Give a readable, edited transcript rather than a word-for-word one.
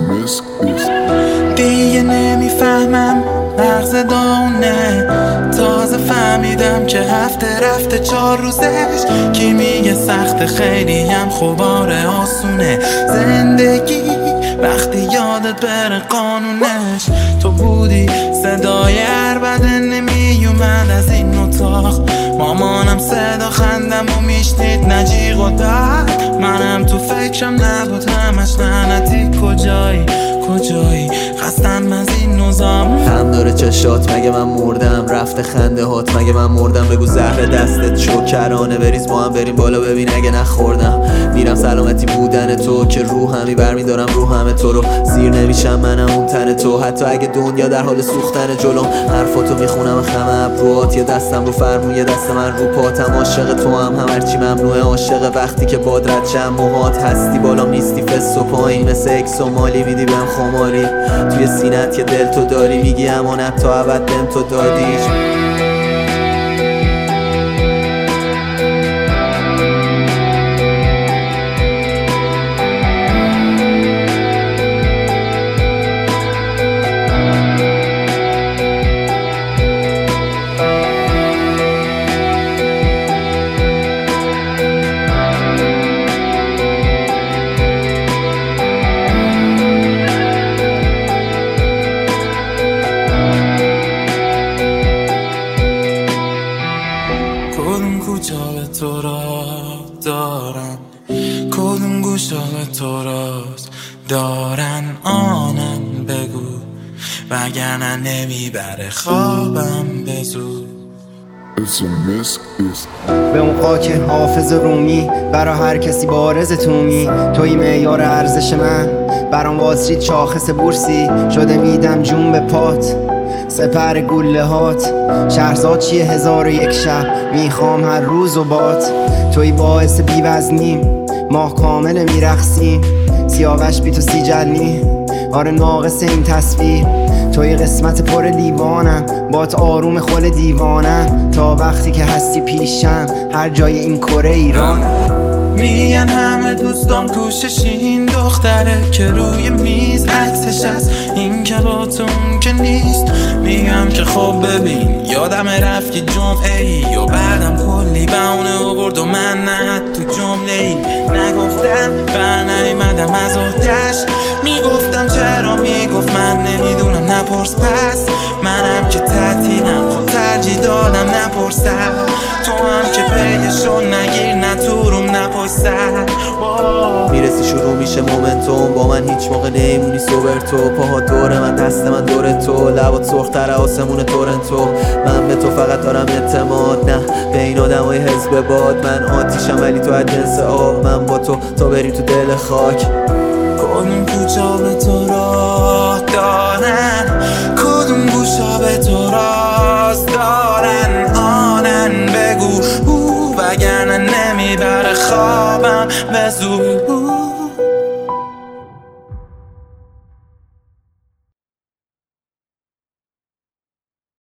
دیگه نمیفهمم مغز داونه. تازه فهمیدم که هفته رفته 4 روزش. کی میگه سخت خیلی هم خوباره آسونه. زندگی وقتی یادت بره قانونش. تو بودی صدای عربده نمیومد از این اتاق. مامانم صدا خندم و میشنید نجیغ و درد. منم تو فکرم نبود همش لعنتی. کجایی خستم از این نظام. هم داره چشات مگه من مردم؟ رفته خنده هات مگه من مردم؟ بگو زهر دستت شکرانه. بریز با هم بریم بالا ببین اگه نخوردم. میرم سلامتی بودن تو که روحمی برمیدارم روحم تو رو. زیر نمیشم منم اون تن تو. حتی اگه دنیا در حال سوختن جلوم. حرفاتو میخونم خم ابروات. یه دستم رو فرمون یه دست من رو پاتم. عاشق تو هم هرچی ممنوعه. عاشق وقتی که باد رد شم موهات. هستی بالام نیستی فس و پایین. مثل اکس و مالی میدی بهم خماری. توی سینت که دل تو داری میگی امانت تا ابد بهم تو دادی. کدوم کوچه به تو را دارن؟ کدوم گوشا به تو راست دارن؟ آنم بگو وگرنه نمیبره خوابم به زود. به اون خاک حافظ رومی برا هر کسی بارز تومی. توی معیار ارزش من برام واسرید شاخص بورسی. شده میدم جون به پات سپر گله هات. شهرزاد چیه 1001 شب میخوام هر روز و بات. توی باعث بیوزنیم ماه کامل میرخسیم. سیاوش بی تو سیجلنی آره ناقص این تصویر. توی قسمت پر لیوانم بات آروم خل دیوانم. تا وقتی که هستی پیشم هر جای این کره ایران. میگن همه دوستان کوشش این دختره که روی میز عکسش هست. این که با تو اون که نیست. میگم که خب ببین یادم رفت که جمعه ای و بعدم کلی بهونه آورد و من نه تو جمله ای نگفتم بر نیومدم از آتش. میگفتم چرا میگفت من نمیدونم نپرس. پس منم که تعطیلم خود ترجیح دادم نپرسم. تو هم که پیشو نگیر نه تو روم نپرسم. میرسی شروع میشه مومنتوم. با من هیچ موقع نیمونی سوبر تو. پاها دور من دست من دور تو. لبات سرختر آسمون تورنتو. من به تو فقط دارم اعتماد نه به این آدمای حزب باد. من آتیشم ولی تو از جنس آب. من با تو تا بریم تو دل خاک. کدوم کوچا به تو راه دارن؟ کدوم گوشا به تو راست دارن؟ آنن بگو وگرنه نمیبره خوابم به زود.